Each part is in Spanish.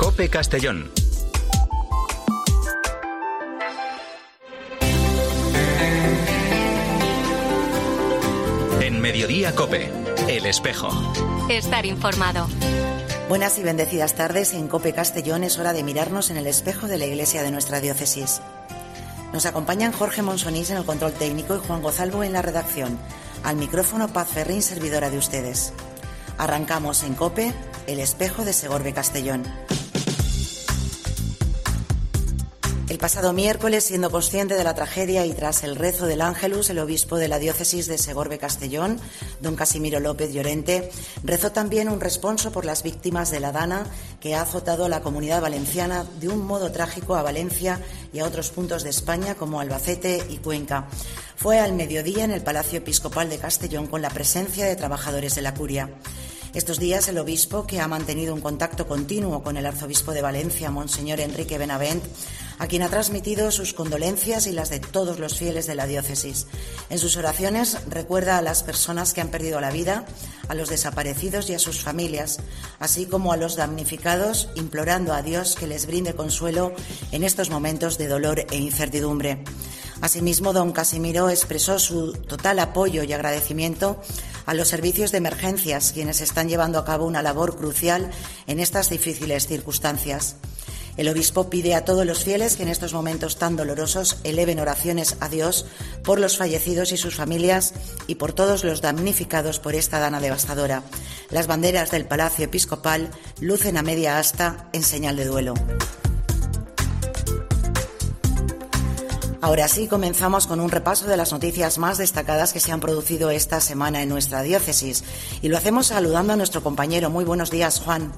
COPE Castellón. En Mediodía COPE, El Espejo. Estar informado. Buenas y bendecidas tardes. En COPE Castellón es hora de mirarnos en el espejo de la iglesia de nuestra diócesis. Nos acompañan Jorge Monsonís en el control técnico y Juan Gozalvo en la redacción. Al micrófono Paz Ferrín, servidora de ustedes. Arrancamos en COPE, El Espejo de Segorbe Castellón. El pasado miércoles, siendo consciente de la tragedia y tras el rezo del Ángelus, el obispo de la diócesis de Segorbe Castellón, don Casimiro López Llorente, rezó también un responso por las víctimas de la Dana que ha azotado a la comunidad valenciana de un modo trágico a Valencia y a otros puntos de España como Albacete y Cuenca. Fue al mediodía en el Palacio Episcopal de Castellón con la presencia de trabajadores de la curia. Estos días el obispo, que ha mantenido un contacto continuo con el arzobispo de Valencia, Monseñor Enrique Benavent, a quien ha transmitido sus condolencias y las de todos los fieles de la diócesis. En sus oraciones recuerda a las personas que han perdido la vida, a los desaparecidos y a sus familias, así como a los damnificados, implorando a Dios que les brinde consuelo en estos momentos de dolor e incertidumbre. Asimismo, don Casimiro expresó su total apoyo y agradecimiento a los servicios de emergencias, quienes están llevando a cabo una labor crucial en estas difíciles circunstancias. El obispo pide a todos los fieles que en estos momentos tan dolorosos eleven oraciones a Dios por los fallecidos y sus familias y por todos los damnificados por esta dana devastadora. Las banderas del Palacio Episcopal lucen a media asta en señal de duelo. Ahora sí, comenzamos con un repaso de las noticias más destacadas que se han producido esta semana en nuestra diócesis. Y lo hacemos saludando a nuestro compañero. Muy buenos días, Juan.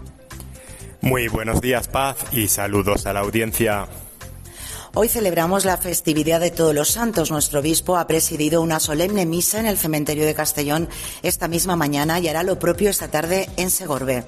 Muy buenos días, Paz, y saludos a la audiencia. Hoy celebramos la festividad de Todos los Santos. Nuestro obispo ha presidido una solemne misa en el cementerio de Castellón esta misma mañana y hará lo propio esta tarde en Segorbe.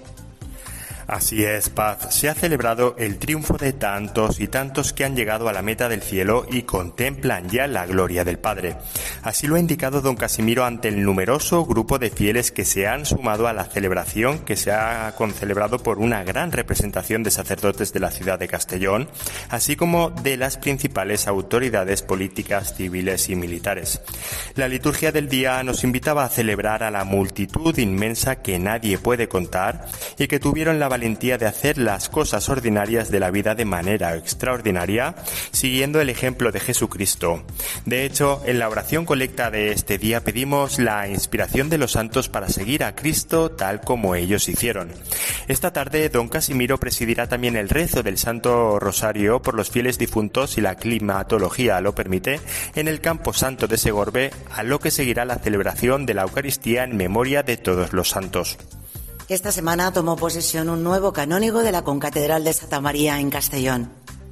Así es, Paz. Se ha celebrado el triunfo de tantos y tantos que han llegado a la meta del cielo y contemplan ya la gloria del Padre. Así lo ha indicado don Casimiro ante el numeroso grupo de fieles que se han sumado a la celebración que se ha concelebrado por una gran representación de sacerdotes de la ciudad de Castellón, así como de las principales autoridades políticas, civiles y militares. La liturgia del día nos invitaba a celebrar a la multitud inmensa que nadie puede contar y que tuvieron la valentía de hacer las cosas ordinarias de la vida de manera extraordinaria, siguiendo el ejemplo de Jesucristo. De hecho, en la oración colecta de este día pedimos la inspiración de los santos para seguir a Cristo tal como ellos hicieron. Esta tarde, don Casimiro presidirá también el rezo del Santo Rosario por los fieles difuntos, si la climatología lo permite, en el Campo Santo de Segorbe, a lo que seguirá la celebración de la Eucaristía en memoria de todos los santos. Esta semana tomó posesión un nuevo canónigo de la Concatedral de Santa María en Castellón.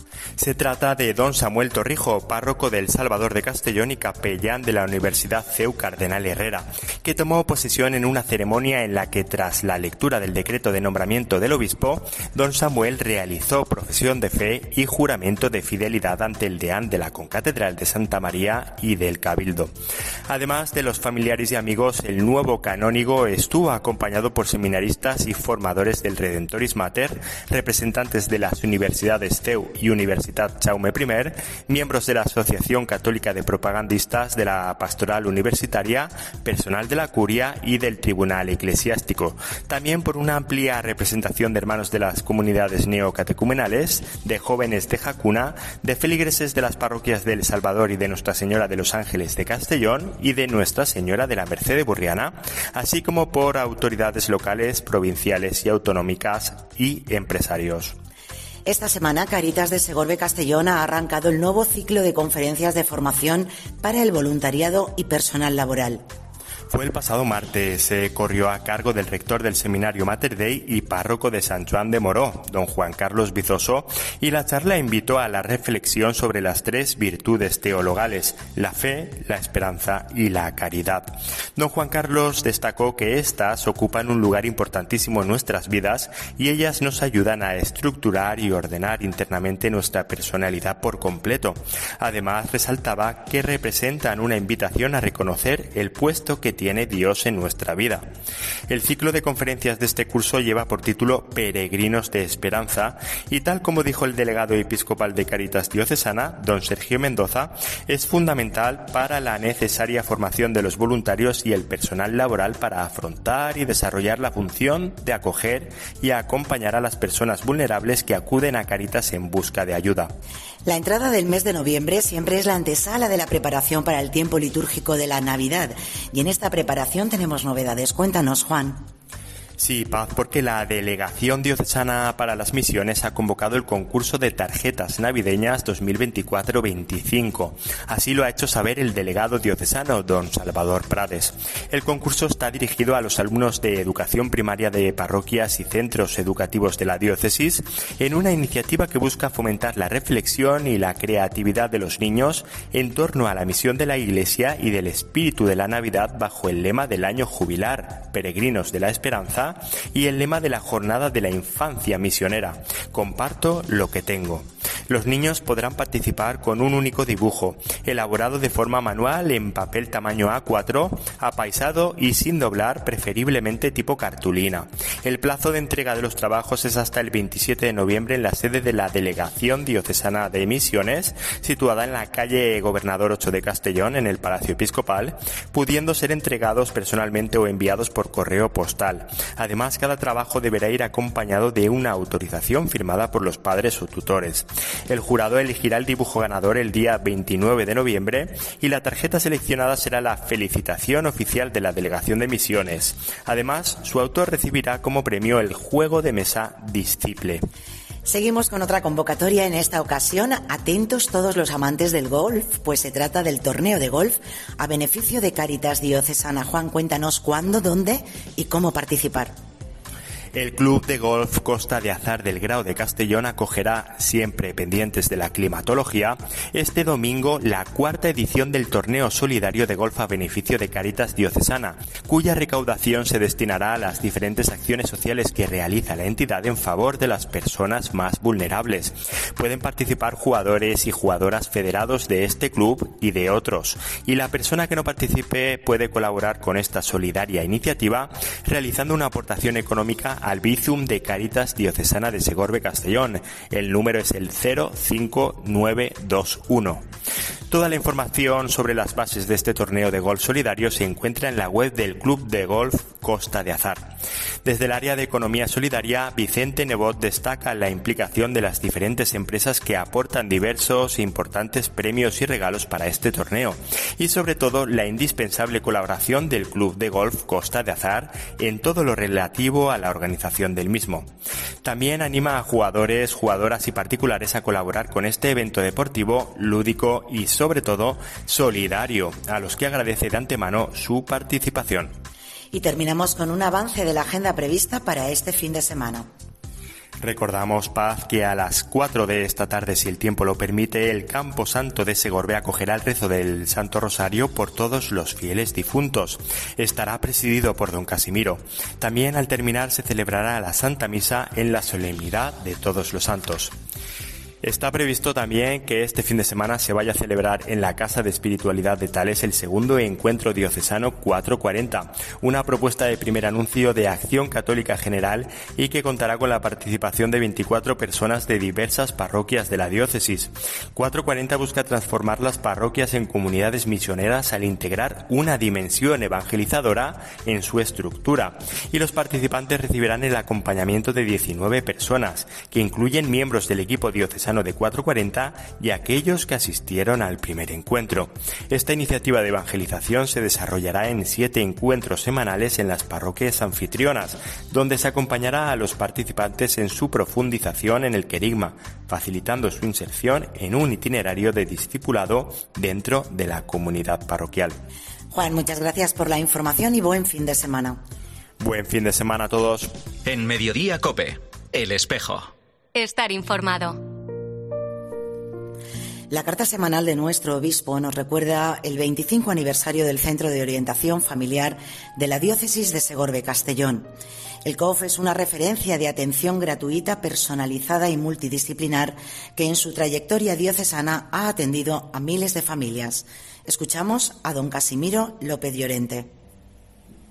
Se trata de don Samuel Torrijo, párroco del Salvador de Castellón y capellán de la Universidad CEU Cardenal Herrera, que tomó posesión en una ceremonia en la que, tras la lectura del decreto de nombramiento del obispo, don Samuel realizó profesión de fe y juramento de fidelidad ante el deán de la Concatedral de Santa María y del Cabildo. Además de los familiares y amigos, el nuevo canónigo estuvo acompañado por seminaristas y formadores del Redemptoris Mater, representantes de las universidades CEU y Universidad Jaume I, miembros de la Asociación Católica de Propagandistas de la Pastoral Universitaria, personal de la Curia y del Tribunal Eclesiástico. También por una amplia representación de hermanos de las comunidades neocatecumenales, de jóvenes de Jacuna, de feligreses de las parroquias de El Salvador y de Nuestra Señora de los Ángeles de Castellón y de Nuestra Señora de la Merced de Burriana, así como por autoridades locales, provinciales y autonómicas y empresarios. Esta semana, Caritas de Segorbe Castellón ha arrancado el nuevo ciclo de conferencias de formación para el voluntariado y personal laboral. Fue el pasado martes, se corrió a cargo del rector del seminario Mater Dei y párroco de San Joan de Moró, don Juan Carlos Bizoso, y la charla invitó a la reflexión sobre las tres virtudes teologales, la fe, la esperanza y la caridad. Don Juan Carlos destacó que éstas ocupan un lugar importantísimo en nuestras vidas y ellas nos ayudan a estructurar y ordenar internamente nuestra personalidad por completo. Además, resaltaba que representan una invitación a reconocer el puesto que tiene Dios en nuestra vida. El ciclo de conferencias de este curso lleva por título Peregrinos de Esperanza y, tal como dijo el delegado episcopal de Cáritas Diocesana, don Sergio Mendoza, es fundamental para la necesaria formación de los voluntarios y el personal laboral para afrontar y desarrollar la función de acoger y acompañar a las personas vulnerables que acuden a Cáritas en busca de ayuda. La entrada del mes de noviembre siempre es la antesala de la preparación para el tiempo litúrgico de la Navidad y en esta preparación tenemos novedades. Cuéntanos, Juan. Sí, Paz, porque la Delegación Diocesana para las Misiones ha convocado el concurso de tarjetas navideñas 2024-25. Así lo ha hecho saber el delegado diocesano, don Salvador Prades. El concurso está dirigido a los alumnos de educación primaria de parroquias y centros educativos de la diócesis, en una iniciativa que busca fomentar la reflexión y la creatividad de los niños en torno a la misión de la Iglesia y del espíritu de la Navidad bajo el lema del año jubilar, Peregrinos de la Esperanza, y el lema de la Jornada de la Infancia Misionera, Comparto lo que tengo. Los niños podrán participar con un único dibujo, elaborado de forma manual en papel tamaño A4, apaisado y sin doblar, preferiblemente tipo cartulina. El plazo de entrega de los trabajos es hasta el 27 de noviembre en la sede de la Delegación Diocesana de Misiones, situada en la calle Gobernador 8 de Castellón, en el Palacio Episcopal, pudiendo ser entregados personalmente o enviados por correo postal. Además, cada trabajo deberá ir acompañado de una autorización firmada por los padres o tutores. El jurado elegirá el dibujo ganador el día 29 de noviembre y la tarjeta seleccionada será la felicitación oficial de la Delegación de Misiones. Además, su autor recibirá como premio el juego de mesa Disciple. Seguimos con otra convocatoria, en esta ocasión atentos todos los amantes del golf, pues se trata del torneo de golf a beneficio de Cáritas Diocesana. Juan, cuéntanos cuándo, dónde y cómo participar. El Club de Golf Costa de Azar del Grao de Castellón acogerá, siempre pendientes de la climatología, este domingo la cuarta edición del torneo solidario de golf a beneficio de Cáritas Diocesana, cuya recaudación se destinará a las diferentes acciones sociales que realiza la entidad en favor de las personas más vulnerables. Pueden participar jugadores y jugadoras federados de este club y de otros, y la persona que no participe puede colaborar con esta solidaria iniciativa realizando una aportación económica al Bizum de Cáritas Diocesana de Segorbe Castellón. El número es el 05921. Toda la información sobre las bases de este torneo de golf solidario se encuentra en la web del Club de Golf Costa de Azar. Desde el área de Economía Solidaria, Vicente Nebot destaca la implicación de las diferentes empresas que aportan diversos e importantes premios y regalos para este torneo, y sobre todo la indispensable colaboración del Club de Golf Costa de Azar en todo lo relativo a la organización del mismo. También anima a jugadores, jugadoras y particulares a colaborar con este evento deportivo, lúdico y sobre todo solidario, a los que agradece de antemano su participación. Y terminamos con un avance de la agenda prevista para este fin de semana. Recordamos, Paz, que a las 4 de esta tarde, si el tiempo lo permite, el Campo Santo de Segorbe acogerá el rezo del Santo Rosario por todos los fieles difuntos. Estará presidido por don Casimiro. También al terminar se celebrará la Santa Misa en la solemnidad de Todos los Santos. Está previsto también que este fin de semana se vaya a celebrar en la Casa de Espiritualidad de Tales el segundo encuentro diocesano 440, una propuesta de primer anuncio de Acción Católica General y que contará con la participación de 24 personas de diversas parroquias de la diócesis. 440 busca transformar las parroquias en comunidades misioneras al integrar una dimensión evangelizadora en su estructura, y los participantes recibirán el acompañamiento de 19 personas, que incluyen miembros del equipo diocesano de 440 y aquellos que asistieron al primer encuentro. Esta iniciativa de evangelización se desarrollará en 7 encuentros semanales en las parroquias anfitrionas, donde se acompañará a los participantes en su profundización en el querigma, facilitando su inserción en un itinerario de discipulado dentro de la comunidad parroquial. Juan, muchas gracias por la información y buen fin de semana. Buen fin de semana a todos. En Mediodía COPE, El Espejo. Estar informado. La carta semanal de nuestro obispo nos recuerda el 25 aniversario del Centro de Orientación Familiar de la Diócesis de Segorbe Castellón. El COF es una referencia de atención gratuita, personalizada y multidisciplinar que en su trayectoria diocesana ha atendido a miles de familias. Escuchamos a don Casimiro López Llorente.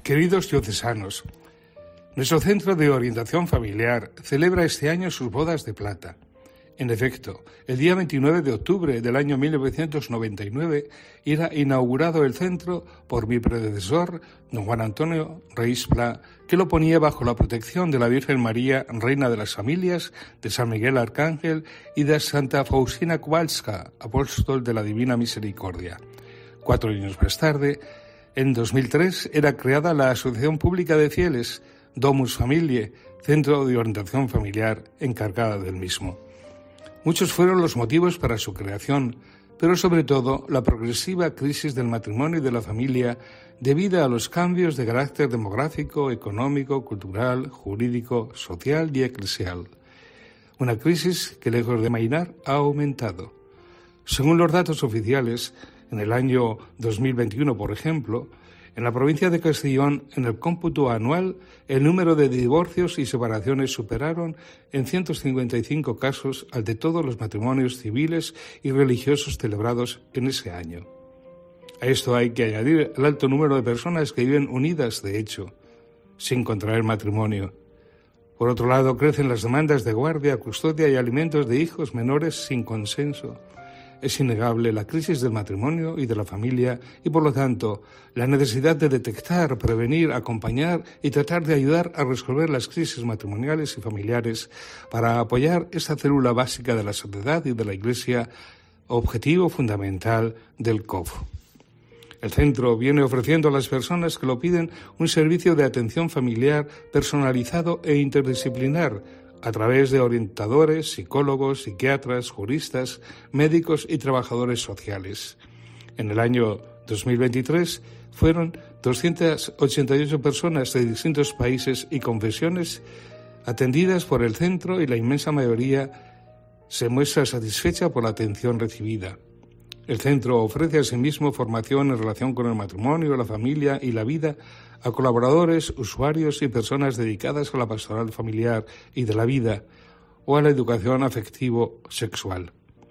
Queridos diocesanos, nuestro Centro de Orientación Familiar celebra este año sus bodas de plata. En efecto, el día 29 de octubre del año 1999 era inaugurado el centro por mi predecesor, don Juan Antonio Reis Pla, que lo ponía bajo la protección de la Virgen María, Reina de las Familias, de San Miguel Arcángel y de Santa Faustina Kowalska, apóstol de la Divina Misericordia. 4 años más tarde, en 2003, era creada la Asociación Pública de Fieles, Domus Familiae, Centro de Orientación Familiar, encargada del mismo. Muchos fueron los motivos para su creación, pero sobre todo la progresiva crisis del matrimonio y de la familia debido a los cambios de carácter demográfico, económico, cultural, jurídico, social y eclesial. Una crisis que, lejos de amainar, ha aumentado. Según los datos oficiales, en el año 2021, por ejemplo, en la provincia de Castellón, en el cómputo anual, el número de divorcios y separaciones superaron en 155 casos al de todos los matrimonios civiles y religiosos celebrados en ese año. A esto hay que añadir el alto número de personas que viven unidas, de hecho, sin contraer matrimonio. Por otro lado, crecen las demandas de guardia, custodia y alimentos de hijos menores sin consenso. Es innegable la crisis del matrimonio y de la familia y, por lo tanto, la necesidad de detectar, prevenir, acompañar y tratar de ayudar a resolver las crisis matrimoniales y familiares para apoyar esta célula básica de la sociedad y de la Iglesia, objetivo fundamental del COF. El centro viene ofreciendo a las personas que lo piden un servicio de atención familiar personalizado e interdisciplinar, a través de orientadores, psicólogos, psiquiatras, juristas, médicos y trabajadores sociales. En el año 2023 fueron 288 personas de distintos países y confesiones atendidas por el centro y la inmensa mayoría se muestra satisfecha por la atención recibida. El centro ofrece asimismo formación en relación con el matrimonio, la familia y la vida a colaboradores, usuarios y personas dedicadas a la pastoral familiar y de la vida o a la educación afectivo-sexual.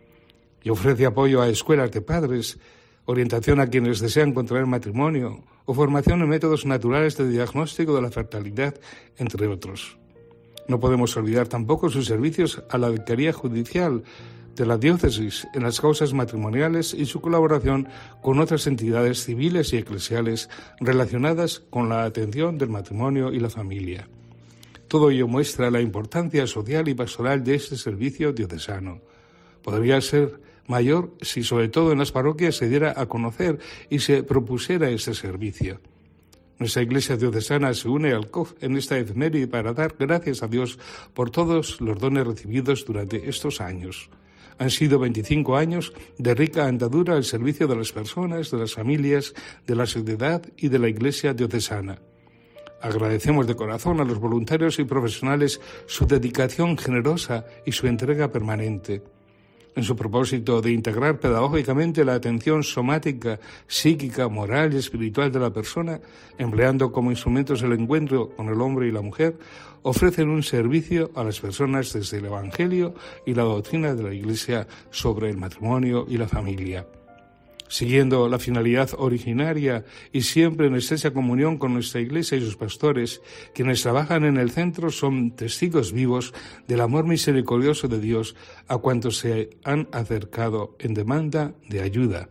Y ofrece apoyo a escuelas de padres, orientación a quienes desean contraer matrimonio o formación en métodos naturales de diagnóstico de la fertilidad, entre otros. No podemos olvidar tampoco sus servicios a la vicaría judicial de la diócesis en las causas matrimoniales y su colaboración con otras entidades civiles y eclesiales relacionadas con la atención del matrimonio y la familia. Todo ello muestra la importancia social y pastoral de este servicio diocesano. Podría ser mayor si sobre todo en las parroquias se diera a conocer y se propusiera este servicio. Nuestra Iglesia diocesana se une al COF en esta efeméride para dar gracias a Dios por todos los dones recibidos durante estos años. Han sido 25 años de rica andadura al servicio de las personas, de las familias, de la sociedad y de la Iglesia diocesana. Agradecemos de corazón a los voluntarios y profesionales su dedicación generosa y su entrega permanente. En su propósito de integrar pedagógicamente la atención somática, psíquica, moral y espiritual de la persona, empleando como instrumentos el encuentro con el hombre y la mujer, ofrecen un servicio a las personas desde el Evangelio y la doctrina de la Iglesia sobre el matrimonio y la familia. Siguiendo la finalidad originaria y siempre en estrecha comunión con nuestra Iglesia y sus pastores, quienes trabajan en el centro son testigos vivos del amor misericordioso de Dios a cuantos se han acercado en demanda de ayuda.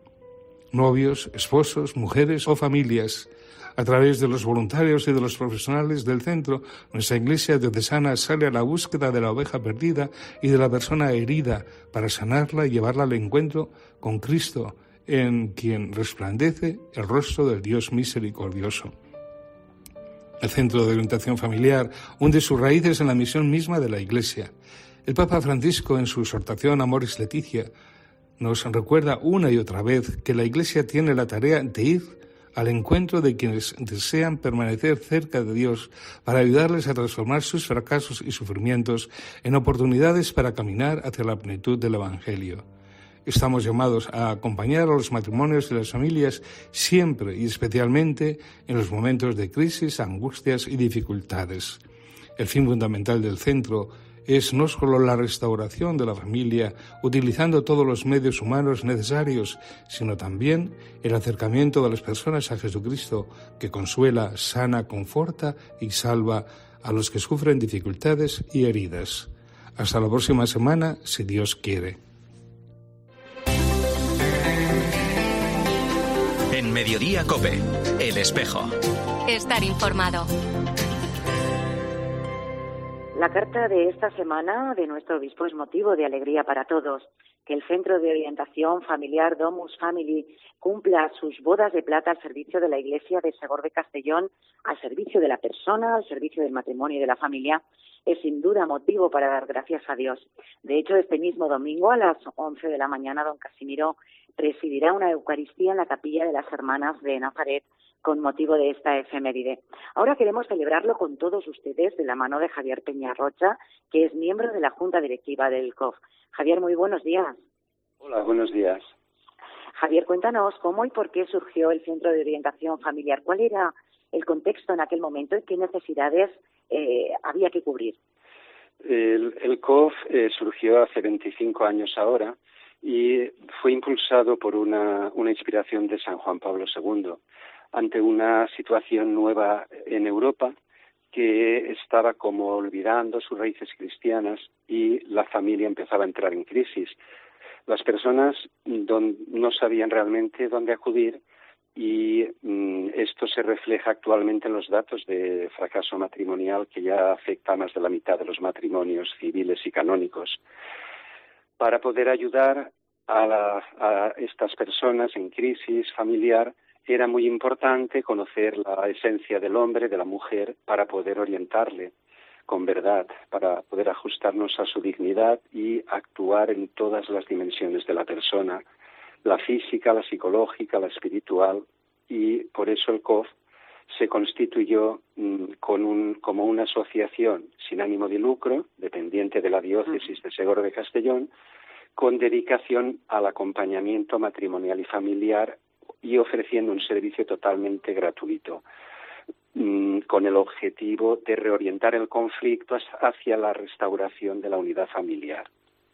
Novios, esposos, mujeres o familias. A través de los voluntarios y de los profesionales del centro, nuestra Iglesia diocesana sale a la búsqueda de la oveja perdida y de la persona herida para sanarla y llevarla al encuentro con Cristo, en quien resplandece el rostro del Dios misericordioso. El Centro de Orientación Familiar hunde sus raíces en la misión misma de la Iglesia. El Papa Francisco, en su exhortación Amoris Laetitia, nos recuerda una y otra vez que la Iglesia tiene la tarea de ir al encuentro de quienes desean permanecer cerca de Dios para ayudarles a transformar sus fracasos y sufrimientos en oportunidades para caminar hacia la plenitud del Evangelio. Estamos llamados a acompañar a los matrimonios y las familias siempre y especialmente en los momentos de crisis, angustias y dificultades. El fin fundamental del centro es no solo la restauración de la familia utilizando todos los medios humanos necesarios, sino también el acercamiento de las personas a Jesucristo, que consuela, sana, conforta y salva a los que sufren dificultades y heridas. Hasta la próxima semana, si Dios quiere. En Mediodía COPE, El Espejo. Estar informado. La carta de esta semana de nuestro obispo es motivo de alegría para todos. Que el Centro de Orientación Familiar Domus Family cumpla sus bodas de plata al servicio de la Iglesia de Segorbe Castellón, al servicio de la persona, al servicio del matrimonio y de la familia, es sin duda motivo para dar gracias a Dios. De hecho, este mismo domingo a las 11 de la mañana, don Casimiro presidirá una Eucaristía en la capilla de las Hermanas de Nazaret con motivo de esta efeméride. Ahora queremos celebrarlo con todos ustedes de la mano de Javier Peñarrocha, que es miembro de la Junta Directiva del COF. Javier, muy buenos días. Hola, buenos días. Javier, cuéntanos cómo y por qué surgió el Centro de Orientación Familiar. ¿Cuál era el contexto en aquel momento y qué necesidades había que cubrir? El COF surgió hace 25 años ahora y fue impulsado por una inspiración de San Juan Pablo II ante una situación nueva en Europa que estaba como olvidando sus raíces cristianas y la familia empezaba a entrar en crisis. Las personas no sabían realmente dónde acudir y esto se refleja actualmente en los datos de fracaso matrimonial que ya afecta a más de la mitad de los matrimonios civiles y canónicos. Para poder ayudar a estas personas en crisis familiar, era muy importante conocer la esencia del hombre, de la mujer, para poder orientarle con verdad, para poder ajustarnos a su dignidad y actuar en todas las dimensiones de la persona, la física, la psicológica, la espiritual, y por eso el COF se constituyó como una asociación sin ánimo de lucro, dependiente de la diócesis de Segorbe Castellón, con dedicación al acompañamiento matrimonial y familiar y ofreciendo un servicio totalmente gratuito, con el objetivo de reorientar el conflicto hacia la restauración de la unidad familiar.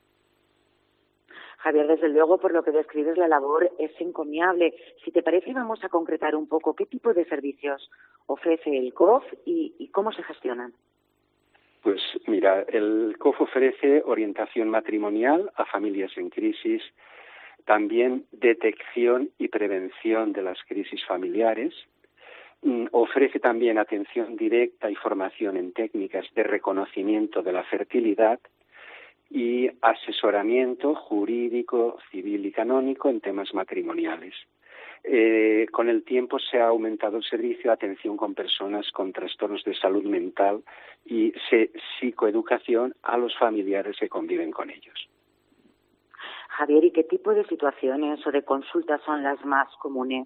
Javier, desde luego, por lo que describes, la labor es encomiable. Si te parece, vamos a concretar un poco qué tipo de servicios ofrece el COF y cómo se gestionan. Pues mira, el COF ofrece orientación matrimonial a familias en crisis, también detección y prevención de las crisis familiares, ofrece también atención directa y formación en técnicas de reconocimiento de la fertilidad y asesoramiento jurídico, civil y canónico en temas matrimoniales. Con el tiempo se ha aumentado el servicio de atención con personas con trastornos de salud mental y psicoeducación a los familiares que conviven con ellos. Javier, ¿y qué tipo de situaciones o de consultas son las más comunes?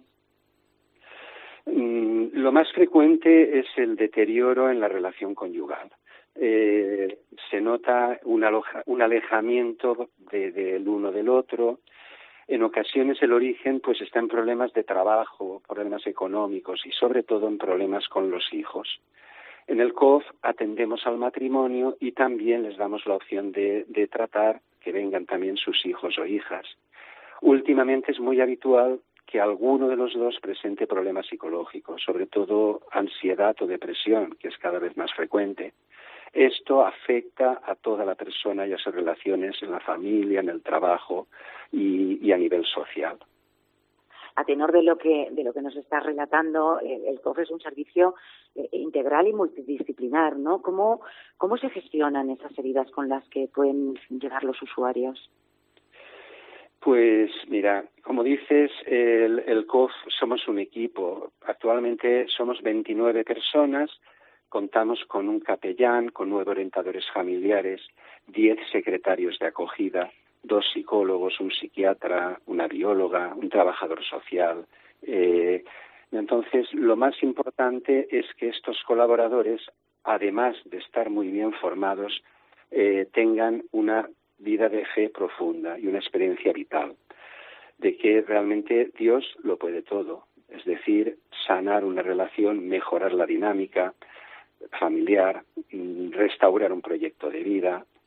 Lo más frecuente es el deterioro en la relación conyugal. Se nota un alejamiento del uno del otro. En ocasiones el origen pues está en problemas de trabajo, problemas económicos y sobre todo en problemas con los hijos. En el COF atendemos al matrimonio y también les damos la opción de tratar que vengan también sus hijos o hijas. Últimamente es muy habitual que alguno de los dos presente problemas psicológicos, sobre todo ansiedad o depresión, que es cada vez más frecuente. Esto afecta a toda la persona y a sus relaciones en la familia, en el trabajo y a nivel social. A tenor de lo que nos está relatando, el COF es un servicio integral y multidisciplinar, ¿no? ¿Cómo se gestionan esas heridas con las que pueden llegar los usuarios? Pues mira, como dices, el COF somos un equipo. Actualmente somos 29 personas, contamos con un capellán, con 9 orientadores familiares, 10 secretarios de acogida, 2 psicólogos, un psiquiatra, una bióloga, un trabajador social. Entonces, lo más importante es que estos colaboradores, además de estar muy bien formados, tengan una vida de fe profunda y una experiencia vital, de que realmente Dios lo puede todo, es decir, sanar una relación, mejorar la dinámica familiar, restaurar un proyecto de vida,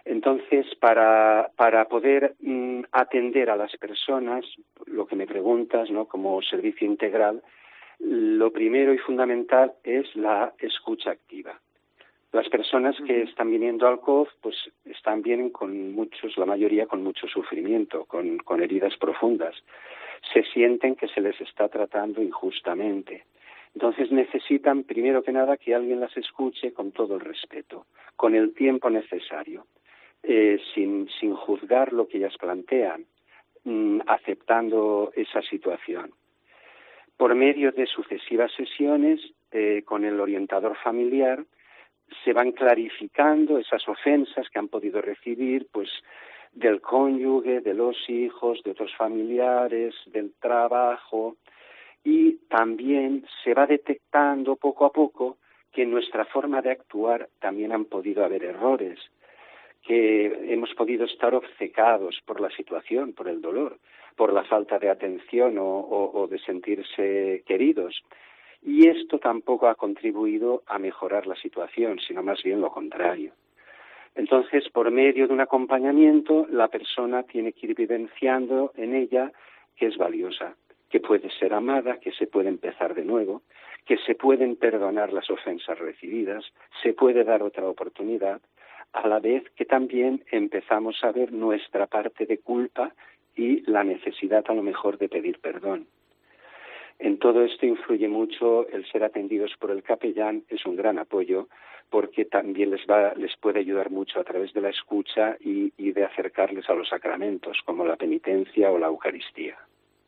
Entonces, para poder atender a las personas, lo que me preguntas, ¿no?, como servicio integral, lo primero y fundamental es la escucha activa. Las personas que están viniendo al COF, pues vienen con muchos, la mayoría con mucho sufrimiento, con heridas profundas. Se sienten que se les está tratando injustamente. Entonces necesitan, primero que nada, que alguien las escuche con todo el respeto, con el tiempo necesario, sin juzgar lo que ellas plantean, aceptando esa situación. Por medio de sucesivas sesiones con el orientador familiar, se van clarificando esas ofensas que han podido recibir, pues, del cónyuge, de los hijos, de otros familiares, del trabajo, y también se va detectando poco a poco que en nuestra forma de actuar también han podido haber errores, que hemos podido estar obcecados por la situación, por el dolor, por la falta de atención o de sentirse queridos. Y esto tampoco ha contribuido a mejorar la situación, sino más bien lo contrario. Entonces, por medio de un acompañamiento, la persona tiene que ir vivenciando en ella que es valiosa, que puede ser amada, que se puede empezar de nuevo, que se pueden perdonar las ofensas recibidas, se puede dar otra oportunidad, a la vez que también empezamos a ver nuestra parte de culpa y la necesidad a lo mejor de pedir perdón. En todo esto influye mucho el ser atendidos por el capellán, es un gran apoyo porque también les puede ayudar mucho a través de la escucha y de acercarles a los sacramentos como la penitencia o la Eucaristía.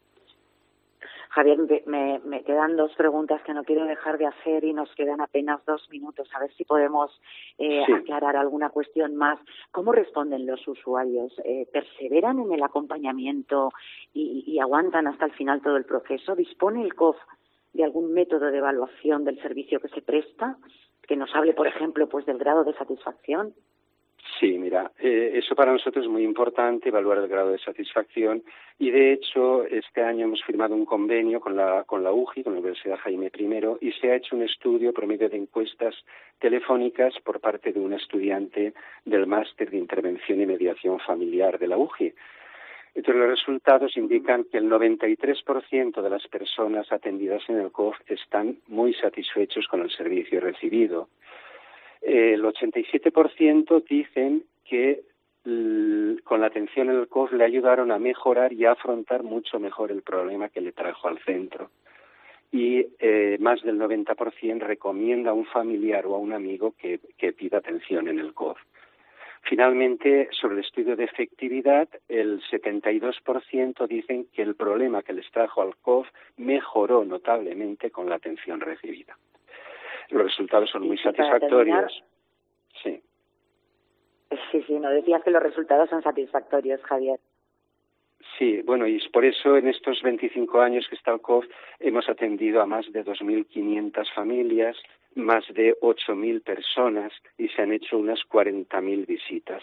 Javier, me quedan dos preguntas que no quiero dejar de hacer y nos quedan apenas 2 minutos. A ver si podemos aclarar alguna cuestión más. ¿Cómo responden los usuarios? ¿Perseveran en el acompañamiento y aguantan hasta el final todo el proceso? ¿Dispone el COF de algún método de evaluación del servicio que se presta? Que nos hable, por ejemplo, pues del grado de satisfacción. Sí, mira, eso para nosotros es muy importante, evaluar el grado de satisfacción, y de hecho este año hemos firmado un convenio con la UJI, con la Universidad Jaime I, y se ha hecho un estudio por medio de encuestas telefónicas por parte de un estudiante del máster de intervención y mediación familiar de la UJI. Entonces los resultados indican que el 93% de las personas atendidas en el COF están muy satisfechos con el servicio recibido. El 87% dicen que con la atención en el COF le ayudaron a mejorar y a afrontar mucho mejor el problema que le trajo al centro. Y más del 90% recomienda a un familiar o a un amigo que pida atención en el COF. Finalmente, sobre el estudio de efectividad, el 72% dicen que el problema que les trajo al COF mejoró notablemente con la atención recibida. Los resultados son muy satisfactorios. Sí. Sí, no decías que los resultados son satisfactorios, Javier. Sí, bueno, y por eso en estos 25 años que está el COF hemos atendido a más de 2.500 familias, más de 8.000 personas y se han hecho unas 40.000 visitas.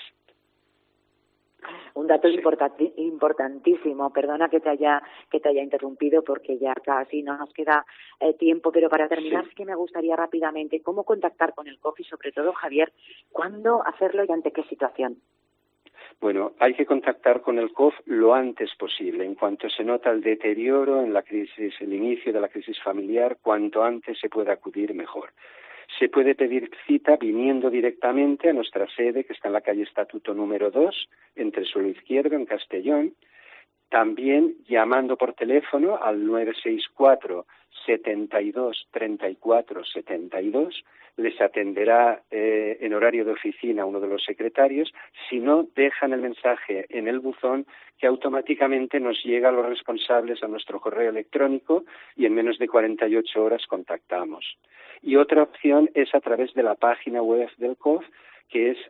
Un dato importantísimo. Perdona que te haya interrumpido porque ya casi no nos queda tiempo, pero para terminar sí que me gustaría rápidamente cómo contactar con el COF y sobre todo, Javier, cuándo hacerlo y ante qué situación. Bueno, hay que contactar con el COF lo antes posible. En cuanto se nota el deterioro en la crisis, el inicio de la crisis familiar, cuanto antes se pueda acudir mejor. Se puede pedir cita viniendo directamente a nuestra sede, que está en la calle Estatuto número 2, entre Suelo Izquierdo, en Castellón. También llamando por teléfono al 964 72 34 72. Les atenderá en horario de oficina uno de los secretarios. Si no, dejan el mensaje en el buzón que automáticamente nos llega a los responsables a nuestro correo electrónico y en menos de 48 horas contactamos. Y otra opción es a través de la página web del COF, que es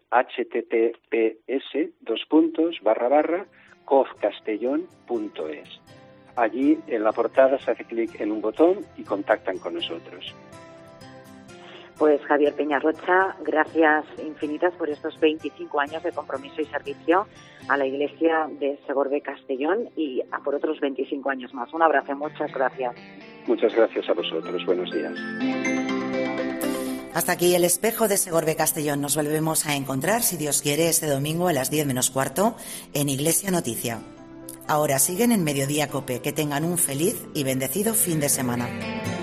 https://cofcastellón.es. Allí en la portada se hace clic en un botón y contactan con nosotros. Pues Javier Peñarrocha, gracias infinitas por estos 25 años de compromiso y servicio a la Iglesia de Segorbe Castellón y a por otros 25 años más. Un abrazo, muchas gracias. Muchas gracias a vosotros. Buenos días. Hasta aquí el espejo de Segorbe Castellón. Nos volvemos a encontrar, si Dios quiere, este domingo a las 10 menos cuarto en Iglesia Noticia. Ahora siguen en Mediodía Cope. Que tengan un feliz y bendecido fin de semana.